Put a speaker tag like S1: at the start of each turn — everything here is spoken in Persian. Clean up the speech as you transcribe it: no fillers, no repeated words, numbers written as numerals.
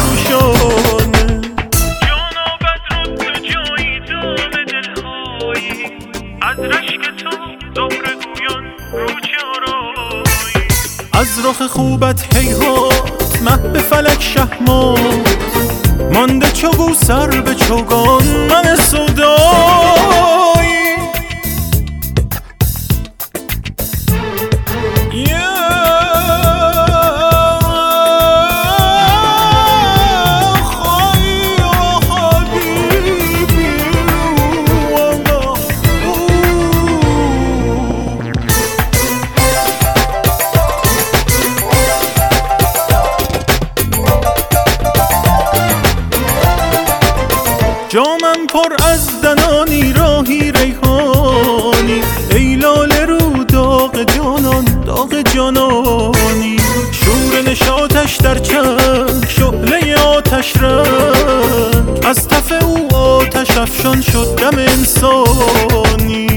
S1: پروشانه.
S2: جانابت رو تو جایی دام دلهایی، از رشک تو زهره گویان رو چارایی.
S1: از رخ خوبت هیهات مه به فلک شهمان، مانده چو سر به چوگان من سودایی. جامم پر از دنانی راهی ریحانی، ای لاله رو داغ جانان داغ جانانی. شور نشاطش در چشم شعله آتش رنگ، از تف او آتش افشان شد دم انسانی.